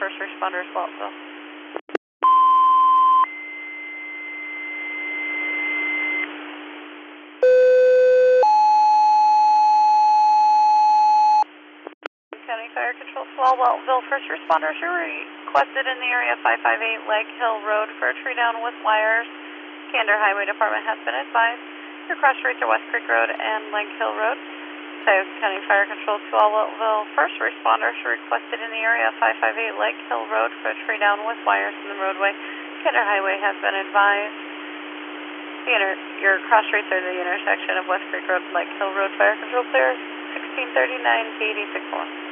first responders, Waltville. County Fire Control, Waltville, first responders are requested in the area 558 Leg Hill Road for a tree down with wires. Gander Highway Department has been advised. Your cross streets are West Creek Road and Leg Hill Road. Tioga County Fire Control to Waltville, first responders requested in the area 558 Leg Hill Road for a tree down with wires in the roadway. Gander Highway has been advised. Your cross streets are the intersection of West Creek Road and Leg Hill Road. Fire Control clear 1639 to 86.1.